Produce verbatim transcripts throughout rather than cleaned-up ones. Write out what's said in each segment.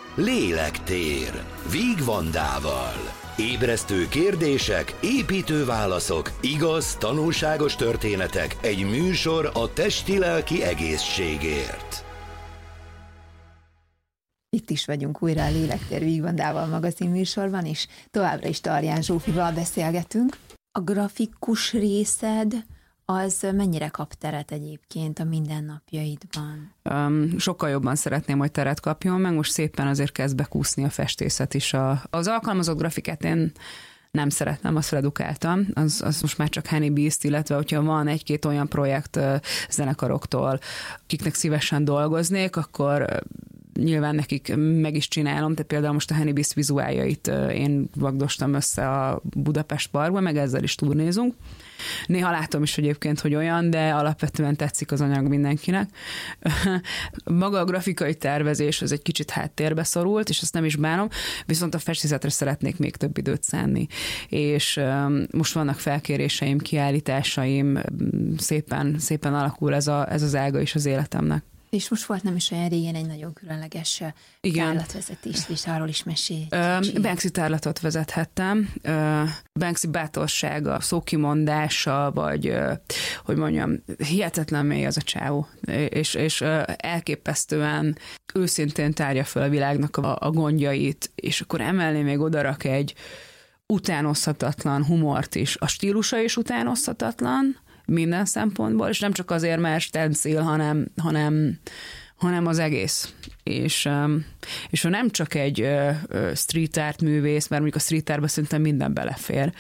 Lélektér Víg Vandával. Ébresztő kérdések, építő válaszok, igaz, tanulságos történetek, egy műsor a testi-lelki egészségért. Itt is vagyunk újra a Lélektér Víg Vandával magazin műsorban, és továbbra is Tarján Zsófival beszélgetünk. A grafikus részed az mennyire kap teret egyébként a mindennapjaidban? Um, sokkal jobban szeretném, hogy teret kapjon, meg most szépen azért kezd bekúszni a festészet is. A, az alkalmazott grafikát én nem szeretem, azt redukáltam, az, az most már csak Honey Beast, illetve hogyha van egy-két olyan projekt uh, zenekaroktól, akiknek szívesen dolgoznék, akkor uh, nyilván nekik meg is csinálom, tehát például most a Honey Beast vizuáljait uh, én vagdostam össze a Budapest Parkban, meg ezzel is turnézunk. Néha látom is egyébként, hogy olyan, de alapvetően tetszik az anyag mindenkinek. Maga a grafikai tervezés az egy kicsit háttérbe szorult, és ezt nem is bánom, viszont a festészetre szeretnék még több időt szánni. És most vannak felkéréseim, kiállításaim, szépen, szépen alakul ez, a, ez az ága is az életemnek. És most volt nem is olyan régen egy nagyon különleges tárlatvezetést, és arról is mesélj. Banksy tárlatot vezethettem. Banksy bátorsága, szókimondása, vagy hogy mondjam, hihetetlen mély az a csávó, és, és elképesztően őszintén tárja fel a világnak a, a gondjait, és akkor emellé még odarak egy utánozhatatlan humort is. A stílusa is utánozhatatlan, minden szempontból, és nem csak azért, mert stencil, hanem, hanem, hanem az egész. És, és nem csak egy street art művész, mert mondjuk a street artba szerintem minden belefér.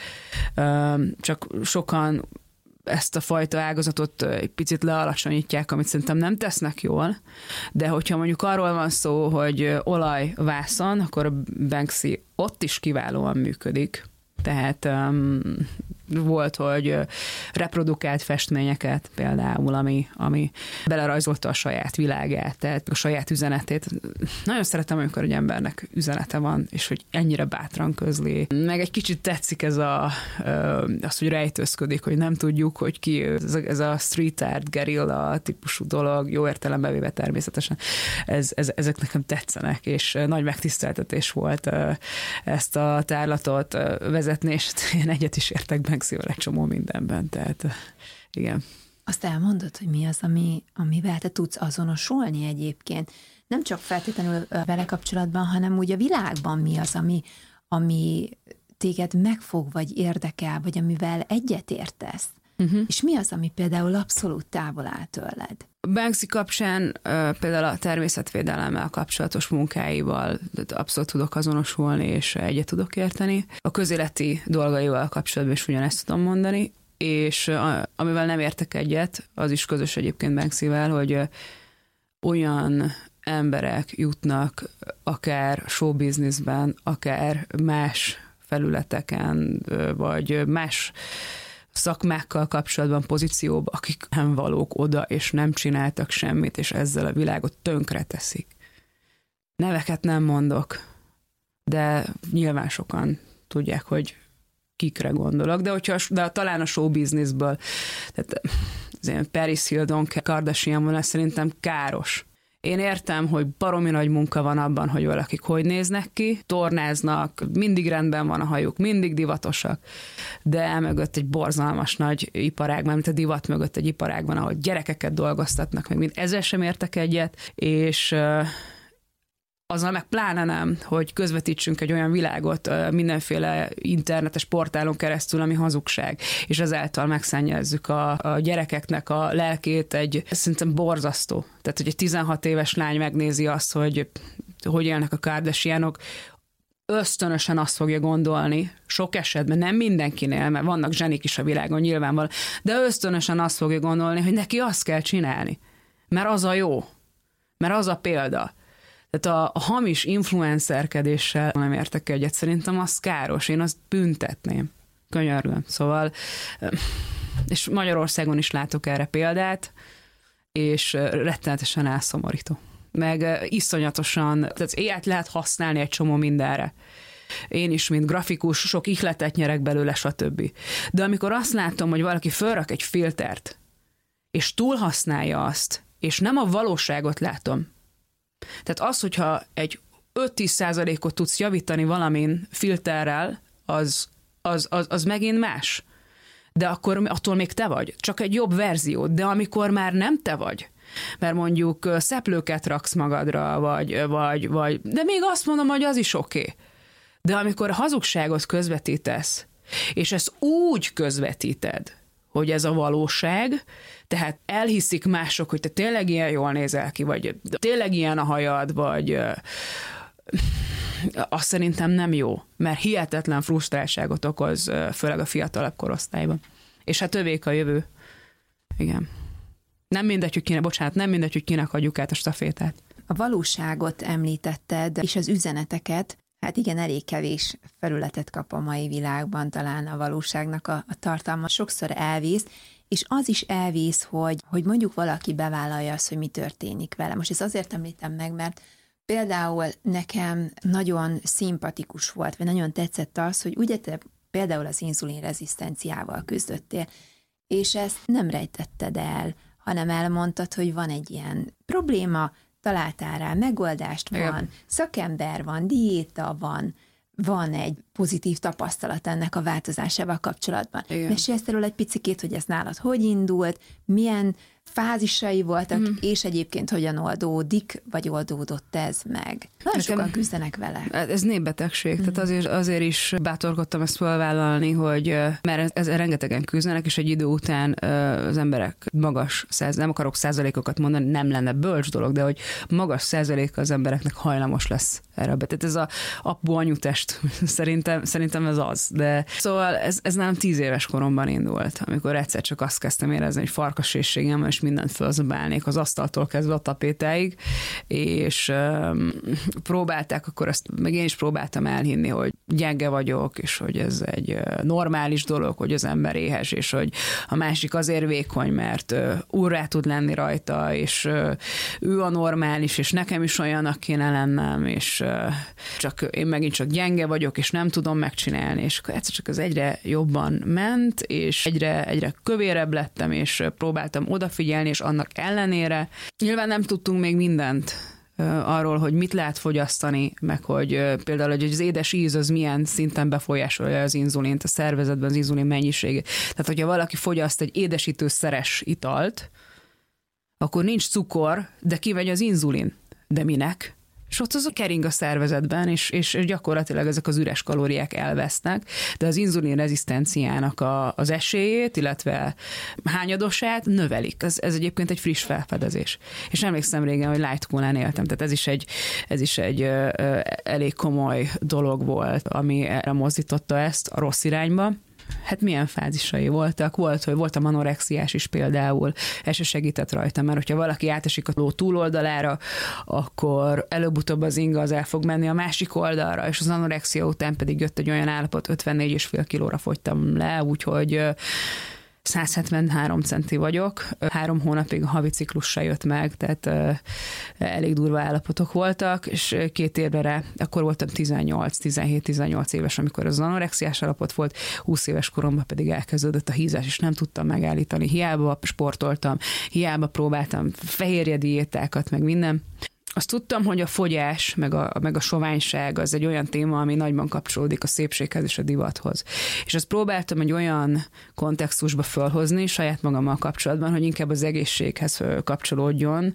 Csak sokan ezt a fajta ágazatot egy picit lealacsonyítják, amit szerintem nem tesznek jól, de hogyha mondjuk arról van szó, hogy olaj, vászon, akkor a Banksy ott is kiválóan működik. Tehát um, volt, hogy reprodukált festményeket például, ami, ami belerajzolta a saját világát, tehát a saját üzenetét. Nagyon szeretem, amikor egy embernek üzenete van, és hogy ennyire bátran közli. Meg egy kicsit tetszik ez a, az, hogy rejtőzködik, hogy nem tudjuk, hogy ki ez a, ez a street art, gerilla típusú dolog, jó értelembe véve természetesen. Ez, ez, ezek nekem tetszenek, és nagy megtiszteltetés volt ezt a tárlatot vezetni, és én egyet is értek Banksyvel egy csomó mindenben, tehát igen. Azt elmondod, hogy mi az, ami, amivel te tudsz azonosulni egyébként? Nem csak feltétlenül vele kapcsolatban, hanem úgy a világban mi az, ami, ami téged megfog, vagy érdekel, vagy amivel egyetértesz? Uh-huh. És mi az, ami például abszolút távol áll tőled? Banksy kapcsán például a természetvédelemmel kapcsolatos munkáival abszolút tudok azonosulni, és egyet tudok érteni. A közéleti dolgaival kapcsolatban is ugyanezt tudom mondani, és amivel nem értek egyet, az is közös egyébként Banksyvel, hogy olyan emberek jutnak akár showbizniszben, akár más felületeken, vagy más szakmákkal kapcsolatban pozícióban, akik nem valók oda, és nem csináltak semmit, és ezzel a világot tönkre teszik. Neveket nem mondok, de nyilván sokan tudják, hogy kikre gondolok, de, hogyha, de talán a showbizniszből, tehát az ilyen Paris Hilton, Kardashian vonal szerintem káros. Én értem, hogy baromi nagy munka van abban, hogy valakik hogy néznek ki, tornáznak, mindig rendben van a hajuk, mindig divatosak, de emögött egy borzalmas nagy iparágban, mint a divat mögött egy iparágban, ahol gyerekeket dolgoztatnak, meg mind ezzel sem értek egyet, és azzal meg pláne nem, hogy közvetítsünk egy olyan világot mindenféle internetes portálon keresztül, ami hazugság, és ezáltal megszennyezzük a, a gyerekeknek a lelkét, egy szerintem borzasztó. Tehát, hogy egy tizenhat éves lány megnézi azt, hogy hogy élnek a Kardashianok, ösztönösen azt fogja gondolni, sok esetben, nem mindenkinél, mert vannak zsenik is a világon nyilvánvaló, de ösztönösen azt fogja gondolni, hogy neki azt kell csinálni, mert az a jó, mert az a példa. Tehát a, a hamis influencerkedéssel nem értek egyet, szerintem az káros, én azt büntetném. Könyörgöm. Szóval, és Magyarországon is látok erre példát, és rettenetesen elszomorító. Meg iszonyatosan, tehát éjjel lehet használni egy csomó mindenre. Én is, mint grafikus, sok ihletet nyerek belőle, stb. De amikor azt látom, hogy valaki fölrak egy filtert, és túlhasználja azt, és nem a valóságot látom. Tehát az, hogyha egy öt-tíz százalékot tudsz javítani valamin filterrel, az, az, az, az megint más. De akkor attól még te vagy. Csak egy jobb verzió. De amikor már nem te vagy, mert mondjuk szeplőket raksz magadra, vagy, vagy, vagy de még azt mondom, hogy az is oké. Okay. De amikor hazugságot közvetítesz, és ezt úgy közvetíted, hogy ez a valóság, tehát elhiszik mások, hogy te tényleg ilyen jól nézel ki, vagy tényleg ilyen a hajad, vagy azt szerintem nem jó, mert hihetetlen frusztráltságot okoz, főleg a fiatalabb korosztályban. És hát övék a jövő. Igen. Nem mindegy, hogy kinek, bocsánat, nem mindegy, hogy kinek adjuk át a stafétát. A valóságot említetted, és az üzeneteket, hát igen, elég kevés felületet kap a mai világban talán a valóságnak a, a tartalma. Sokszor elvész, és az is elvész, hogy, hogy mondjuk valaki bevállalja azt, hogy mi történik vele. Most ezt azért említem meg, mert például nekem nagyon szimpatikus volt, vagy nagyon tetszett az, hogy ugye te például az inzulin rezisztenciával küzdöttél, és ezt nem rejtetted el, hanem elmondtad, hogy van egy ilyen probléma, találtál rá megoldást, van, igen. Szakember van, diéta van, van egy pozitív tapasztalat ennek a változásával kapcsolatban. Mesélj erről egy picikét, hogy ez nálad hogy indult, milyen fázisai voltak, mm. és egyébként hogyan oldódik, vagy oldódott ez meg. Nagyon sokan küzdenek vele. Ez népbetegség, mm. tehát azért, azért is bátorkodtam ezt felvállalni, hogy mert ez, ez rengetegen küzdenek, és egy idő után az emberek magas, száz, nem akarok százalékokat mondani, nem lenne bölcs dolog, de hogy magas százaléka az embereknek hajlamos lesz erre. Tehát ez a apu anyutest, szerintem, szerintem ez az. De szóval ez, ez nálam tíz éves koromban indult, amikor egyszer csak azt kezdtem érezni, hogy farkasségem, és mindent fölzabálnék az asztaltól kezdve a tapétáig, és um, próbálták, akkor azt meg én is próbáltam elhinni, hogy gyenge vagyok, és hogy ez egy uh, normális dolog, hogy az ember éhes, és hogy a másik azért vékony, mert uh, úrrá tud lenni rajta, és uh, ő a normális, és nekem is olyannak kéne lennem, és uh, csak én megint csak gyenge vagyok, és nem tudom megcsinálni, és egyszer csak az egyre jobban ment, és egyre, egyre kövérebb lettem, és próbáltam odafigyelni, és annak ellenére nyilván nem tudtunk még mindent arról, hogy mit lehet fogyasztani, meg hogy például, hogy az édes íz az milyen szinten befolyásolja az inzulint, a szervezetben az inzulin mennyiségét. Tehát, hogyha valaki fogyaszt egy édesítőszeres italt, akkor nincs cukor, de kimegy az inzulin. De minek? És ott az a kering a szervezetben, és, és gyakorlatilag ezek az üres kalóriák elvesznek, de az inzulin rezisztenciának a, az esélyét, illetve hányadosát növelik. Ez, ez egyébként egy friss felfedezés. És emlékszem régen, hogy Light Cola-n éltem, tehát ez is egy, ez is egy ö, ö, elég komoly dolog volt, ami erre mozdította ezt a rossz irányba. Hát milyen fázisai voltak? Volt, hogy voltam anorexiás is például, ez se segített rajta, mert hogyha valaki átesik a ló túloldalára, akkor előbb-utóbb az inga az el fog menni a másik oldalra, és az anorexia után pedig jött egy olyan állapot, ötvennégy és fél kilóra fogytam le, úgyhogy száz hetvenhárom centi vagyok, három hónapig a havi ciklussal jött meg, tehát uh, elég durva állapotok voltak, és két évre rá, akkor voltam tizennyolc, tizenhét tizennyolc éves, amikor az anorexiás állapot volt, húsz éves koromban pedig elkezdődött a hízás, és nem tudtam megállítani. Hiába sportoltam, hiába próbáltam fehérje diétákat, meg minden. Azt tudtam, hogy a fogyás, meg a, meg a soványság az egy olyan téma, ami nagyban kapcsolódik a szépséghez és a divathoz. És azt próbáltam egy olyan kontextusba fölhozni saját magammal kapcsolatban, hogy inkább az egészséghez kapcsolódjon,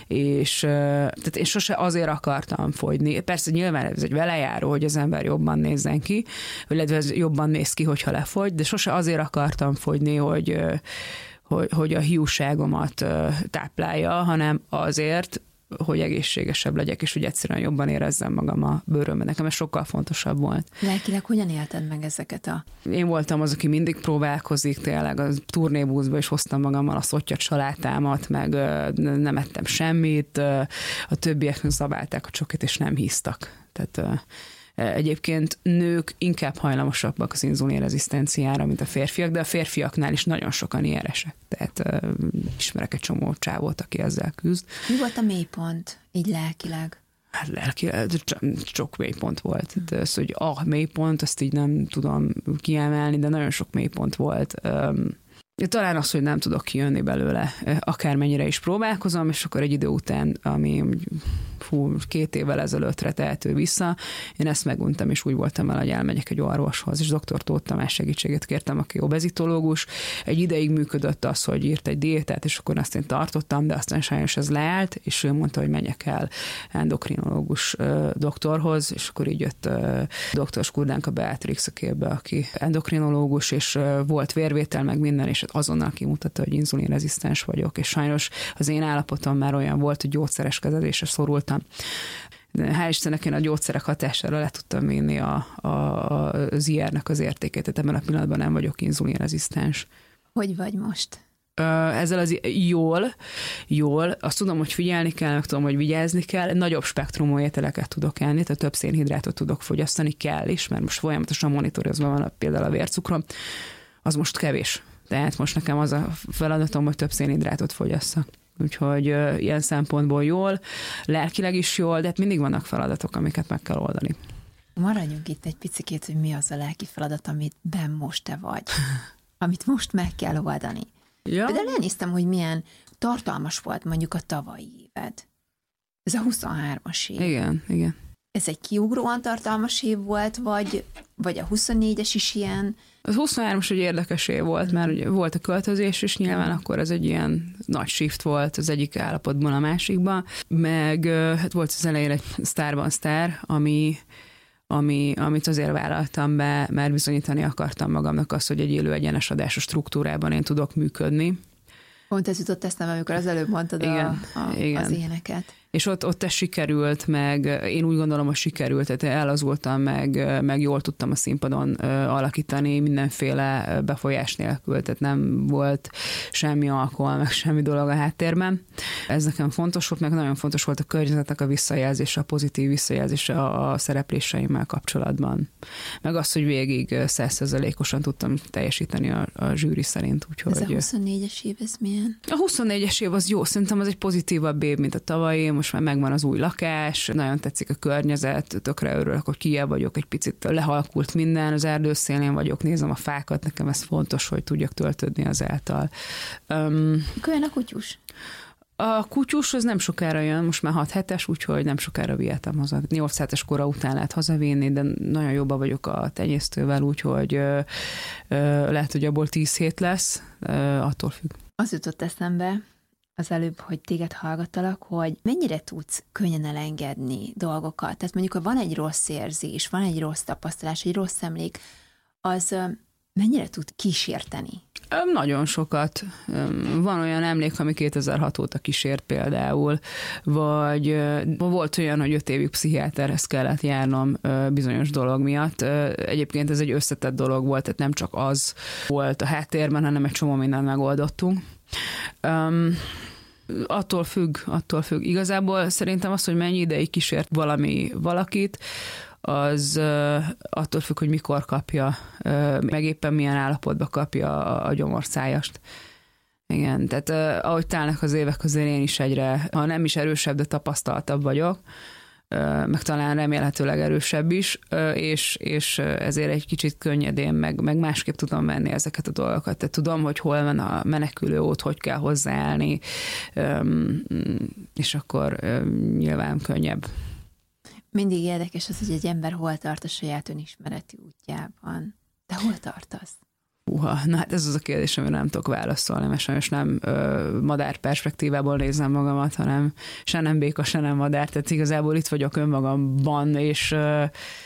és tehát én sose azért akartam fogyni. Persze nyilván ez egy velejáró, hogy az ember jobban nézzen ki, illetve ez jobban néz ki, hogyha lefogy, de sose azért akartam fogyni, hogy, hogy, hogy a hiúságomat táplálja, hanem azért, hogy egészségesebb legyek, és hogy egyszerűen jobban érezzem magam a bőrömben. Nekem ez sokkal fontosabb volt. Lelkileg hogyan élted meg ezeket a... Én voltam az, aki mindig próbálkozik, tényleg a turnébuszba is hoztam magammal a szottyat salátámat, meg nem ettem semmit, a többiek szabálták a csokit, és nem hisztak. Tehát egyébként nők inkább hajlamosabbak az inzulinrezisztenciára, mint a férfiak, de a férfiaknál is nagyon sokan ilyenesek. Tehát uh, ismerek egy csomó csávót, aki ezzel küzd. Mi volt a mélypont, így lelkileg? Hát lelkileg sok mélypont volt. Tehát az, hogy a mélypont, azt így nem tudom kiemelni, de nagyon sok mélypont volt. Um, Talán az, hogy nem tudok kijönni belőle, akármennyire is próbálkozom, és akkor egy idő után, ami fú, két évvel ezelőttre tehető vissza, én ezt meguntam, és úgy voltam vele, hogy elmegyek egy orvoshoz, és doktor Tóth Tamás segítséget kértem, aki obezitológus. Egy ideig működött az, hogy írt egy diétát, és akkor azt én tartottam, de aztán sajnos ez leállt, és ő mondta, hogy menjek el endokrinológus doktorhoz, és akkor így jött doktor Skurdánka Beatrix a képbe, aki endokrinológus, és volt vérvétel, meg minden, és azonnal kimutatta, hogy inzulinrezisztens vagyok, és sajnos az én állapotom már olyan volt, hogy gyógyszeres kezelésre szorultam. Hál' Istennek én a gyógyszerek hatására le tudtam vinni a, a, az i er-nek az értékét, tehát ebben a pillanatban nem vagyok inzulinrezisztens. Hogy vagy most? Ezzel az jól, jól, azt tudom, hogy figyelni kell, meg tudom, hogy vigyázni kell, nagyobb spektrumú ételeket tudok enni, tehát több szénhidrátot tudok fogyasztani, kell is, mert most folyamatosan monitorozva van például a vércukrom, az most kevés. Tehát most nekem az a feladatom, hogy több szénhidrátot fogyasszak. Úgyhogy uh, ilyen szempontból jól, lelkileg is jól, de hát mindig vannak feladatok, amiket meg kell oldani. Maradjunk itt egy picikét, hogy mi az a lelki feladat, amit benn most te vagy, amit most meg kell oldani. Ja. De elnéztem, hogy milyen tartalmas volt mondjuk a tavalyi éved. Ez a huszonhármas év. Igen, igen. Ez egy kiugróan tartalmas év volt, vagy, vagy a huszonnégyes is ilyen? Az huszonhármas egy érdekes év volt, mert ugye volt a költözés, és nyilván akkor ez egy ilyen nagy shift volt az egyik állapotban a másikba, meg hát volt az elején egy sztárban sztár, ami, ami, amit azért vállaltam be, mert bizonyítani akartam magamnak azt, hogy egy élő egyenes adású struktúrában én tudok működni. Pont ez jutott eszembe, amikor az előbb mondtad igen, a, a, igen. az éneket. És ott, ott ez sikerült, meg én úgy gondolom, hogy sikerült, tehát elazultam, meg, meg jól tudtam a színpadon alakítani mindenféle befolyás nélkül, tehát nem volt semmi alkohol, meg semmi dolog a háttérben. Ez nekem fontos volt, meg nagyon fontos volt a környezetnek a visszajelzése, a pozitív visszajelzése a, a szerepléseimmel kapcsolatban. Meg az, hogy végig száz százalékosan tudtam teljesíteni a, a zsűri szerint. Úgyhogy... Ez a huszonnégyes év, ez milyen? A huszonnégyes év az jó, szerintem az egy pozitívabb év, mint a tavalyi. Most már megvan az új lakás, nagyon tetszik a környezet, tökre örülök, hogy kijebb vagyok, egy picit lehalkult minden, az erdőszélén vagyok, nézem a fákat, nekem ez fontos, hogy tudjak töltődni azáltal. Um, Mikor jön a kutyus? A kutyus az nem sokára jön, most már hat hetes, úgyhogy nem sokára vihetem haza. nyolc hetes kora után lehet hazavinni, de nagyon jobban vagyok a tenyésztővel, úgyhogy ö, ö, lehet, hogy abból tíz hét lesz, ö, attól függ. Az jutott eszembe az előbb, hogy téged hallgattalak, hogy mennyire tudsz könnyen elengedni dolgokat. Tehát mondjuk, ha van egy rossz érzés, van egy rossz tapasztalás, egy rossz emlék, az mennyire tud kísérteni? Nagyon sokat. Van olyan emlék, ami kétezer-hat óta kísért például, vagy volt olyan, hogy öt évig pszichiáterhez kellett járnom bizonyos dolog miatt. Egyébként ez egy összetett dolog volt, tehát nem csak az volt a háttérben, hanem egy csomó mindent megoldottunk. Um, attól függ, attól függ. Igazából szerintem az, hogy mennyi ideig kísért valami valakit, az uh, attól függ, hogy mikor kapja, uh, meg éppen milyen állapotban kapja a, a gyomorszájast. Igen, tehát uh, ahogy telnek az évek, azért én is egyre, ha nem is erősebb, de tapasztaltabb vagyok, uh, meg talán remélhetőleg erősebb is, uh, és, és ezért egy kicsit könnyedén, meg, meg másképp tudom venni ezeket a dolgokat. Tehát tudom, hogy hol van a menekülő út, hogy kell hozzáállni, um, és akkor um, nyilván könnyebb. Mindig érdekes az, hogy egy ember hol tart a saját önismereti útjában. De hol tartasz? Uha, na hát ez az a kérdés, amire nem tudok válaszolni, mert sajnos nem ö, madár perspektívából nézem magamat, hanem se nem béka, se nem madár, tehát igazából itt vagyok önmagamban, és ö,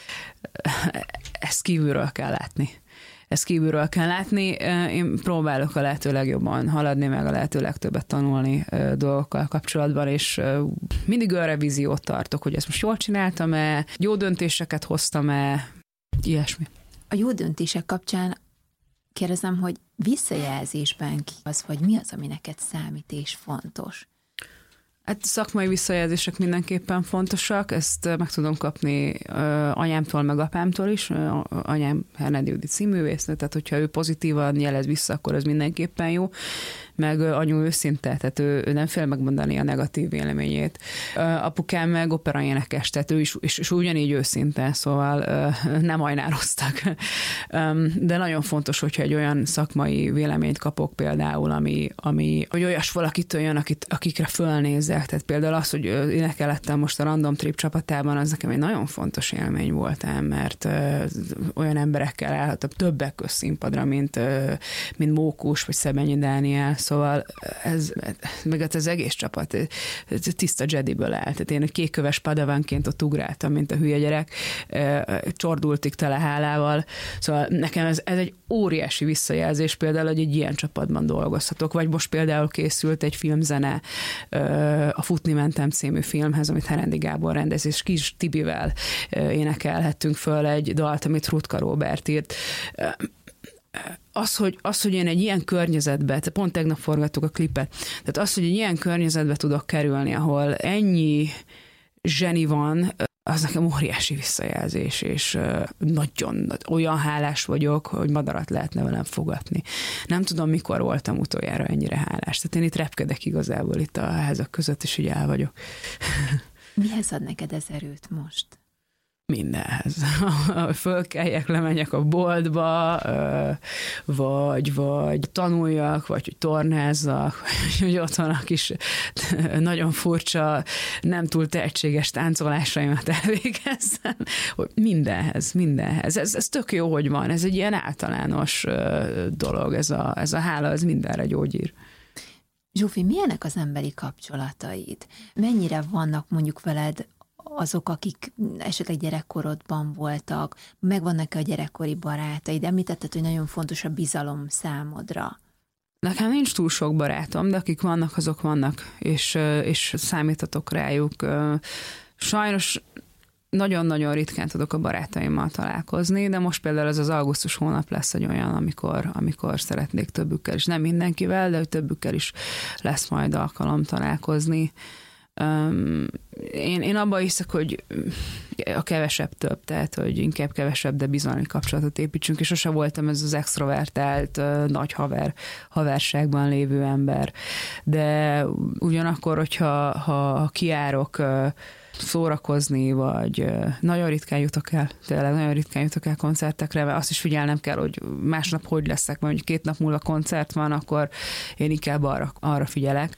ezt kívülről kell látni. Ezt kívülről kell látni. Én próbálok a lehető legjobban haladni, meg a lehető legtöbbet tanulni dolgokkal kapcsolatban, és mindig önrevíziót tartok, hogy ezt most jól csináltam-e, jó döntéseket hoztam-e, ilyesmi. A jó döntések kapcsán kérdezem, hogy visszajelzésben ki az, vagy mi az, ami neked számít és fontos? Hát szakmai visszajelzések mindenképpen fontosak, ezt meg tudom kapni anyámtól, meg apámtól is. Anyám Hernádi Judit színművész, tehát hogyha ő pozitívan jelez vissza, akkor ez mindenképpen jó. meg anyu őszinte, tehát ő, ő nem fél megmondani a negatív véleményét. Apukám meg operaénekes, tehát ő is, és, és ugyanígy őszinte, szóval nem ajnároztak. De nagyon fontos, hogyha egy olyan szakmai véleményt kapok például, ami, ami hogy olyas valakitől jön, akit, akikre fölnézek. Tehát például az, hogy énekelhettem most a Random Trip csapatában, az nekem egy nagyon fontos élmény volt ám, mert olyan emberekkel állhattam többek közt színpadra, mint, mint Mókus vagy Szebenyi Dániel, szóval ez, meg az egész csapat tiszta Jediből áll. Tehát én egy kékköves padavánként ott ugráltam, mint a hülye gyerek, csordultig tele hálával, szóval nekem ez, ez egy óriási visszajelzés például, hogy egy ilyen csapatban dolgozhatok, vagy most például készült egy filmzene a Futni mentem című filmhez, amit Herendi Gábor rendez, és Kis Tibivel énekelhettünk föl egy dalt, amit Rutka Róbert írt. Az hogy, az, hogy én egy ilyen környezetbe, tehát pont tegnap forgattuk a klipet, tehát az, hogy egy ilyen környezetbe tudok kerülni, ahol ennyi zseni van, az nekem óriási visszajelzés, és nagyon olyan hálás vagyok, hogy madarat lehetne velem fogatni. Nem tudom, mikor voltam utoljára ennyire hálás. Tehát én itt repkedek igazából itt a házak között, és így el vagyok. Mihez ad neked ez erőt most? Mindenhez. Fölkeljek, lemenjek a boltba, vagy, vagy tanuljak, vagy hogy tornázzak, vagy hogy otthon a kis nagyon furcsa, nem túl tehetséges táncolásaimat elvégezzem. Mindenhez, mindenhez. Ez, ez tök jó, hogy van. Ez egy ilyen általános dolog. Ez a, ez a hála, ez mindenre gyógyír. Zsófi, milyenek az emberi kapcsolataid? Mennyire vannak mondjuk veled azok, akik esetleg gyerekkorodban voltak, megvannak-e a gyerekkori barátaid? Említetted, hogy nagyon fontos a bizalom számodra. Nekem nincs túl sok barátom, de akik vannak, azok vannak, és, és számítatok rájuk. Sajnos nagyon-nagyon ritkán tudok a barátaimmal találkozni, de most például ez az augusztus hónap lesz egy olyan, amikor, amikor szeretnék többükkel is, nem mindenkivel, de többükkel is lesz majd alkalom találkozni. Um, én, én abban hiszek, hogy a kevesebb több, tehát hogy inkább kevesebb, de bizalmi kapcsolatot építsünk, és sose voltam ez az extrovertált, uh, nagy haver, haverságban lévő ember. De ugyanakkor, hogyha ha kiárok uh, szórakozni, vagy nagyon ritkán jutok el, tényleg nagyon ritkán jutok el koncertekre, mert azt is figyelnem kell, hogy másnap hogy leszek, mert mondjuk két nap múlva koncert van, akkor én inkább arra, arra figyelek,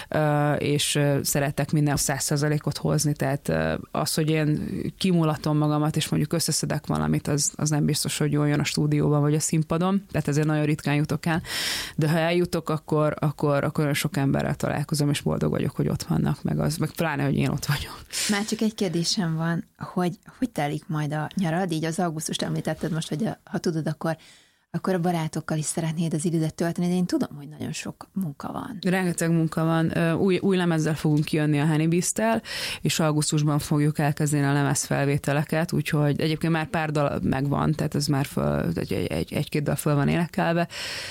és szeretek minden száz százalékot hozni, tehát az, hogy én kimulatom magamat, és mondjuk összeszedek valamit, az, az nem biztos, hogy jól jön a stúdióban, vagy a színpadon, tehát ezért nagyon ritkán jutok el, de ha eljutok, akkor, akkor, akkor olyan sok emberrel találkozom, és boldog vagyok, hogy ott vannak, meg az, meg pláne, hogy én ott vagyok. Már csak egy kérdésem van, hogy hogy telik majd a nyarad? Így az augusztust említetted most, hogy a, ha tudod, akkor, akkor a barátokkal is szeretnéd az idődet tölteni, de én tudom, hogy nagyon sok munka van. Rengeteg munka van. Új, új lemezzel fogunk kijönni a Honeybeast-tel, és augusztusban fogjuk elkezdeni a lemezfelvételeket, úgyhogy egyébként már pár dal megvan, tehát ez már föl, egy, egy, egy-két dal föl van énekelve,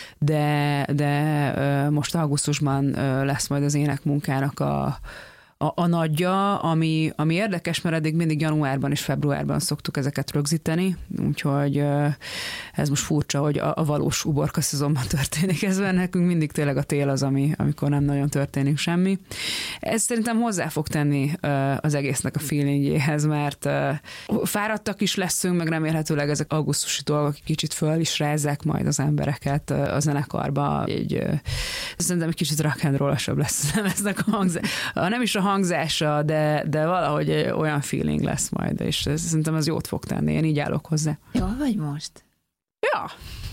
de, de most augusztusban lesz majd az énekmunkának a A, a nagyja, ami, ami érdekes, mert eddig mindig januárban és februárban szoktuk ezeket rögzíteni, úgyhogy ez most furcsa, hogy a, a valós uborka szezonban történik ez, mert nekünk mindig tényleg a tél az, ami, amikor nem nagyon történik semmi. Ez szerintem hozzá fog tenni az egésznek a feelingjéhez, mert fáradtak is leszünk, meg remélhetőleg ezek augusztusi dolgok kicsit föl is rázzák majd az embereket a zenekarba. Egy, szerintem egy kicsit rock and roll-osabb lesz nem eznek a hangzás. Nem is a hangzása, de, de valahogy olyan feeling lesz majd, és szerintem az jót fog tenni, én így állok hozzá. Jól vagy most? Ja.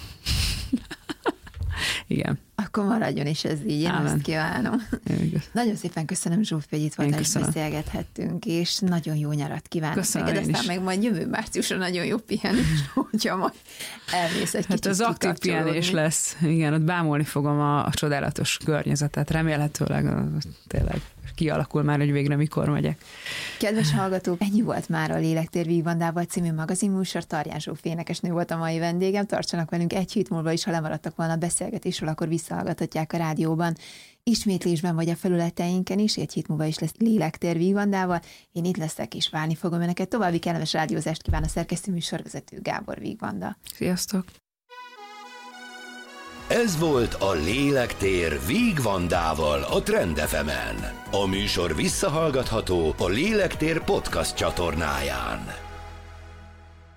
Igen. Akkor maradjon is ez így, én Ámen. Azt kívánom. Nagyon szépen köszönöm, Zsófi, hogy itt voltál, és beszélgethettünk, és nagyon jó nyarat kívánok köszönöm neked, aztán meg majd jövő márciusra nagyon jó pihenés, hogyha majd elmész egy hát kicsit az aktív pihenés lesz. Igen, ott bámulni fogom a, a csodálatos környezetet, remélhetőleg tényleg kialakul már, hogy végre mikor megyek. Kedves hallgatók, ennyi volt már a Lélektér Víg Vandával című magazinműsor. Tarján Zsófi énekesnő volt a mai vendégem. Tartsanak velünk egy hét múlva is, ha lemaradtak volna a beszélgetésről, akkor visszahallgathatják a rádióban, ismétlésben vagy a felületeinken is. Egy hét múlva is lesz Lélektér Víg Vandával. Én itt leszek, és várni fogom önöket. További kellemes rádiózást kíván a szerkesztő műsorvezető Gábor Víg Vanda. Sziasztok! Ez volt a Lélektér Víg Vandával a Trend ef emen. A műsor visszahallgatható a Lélektér podcast csatornáján.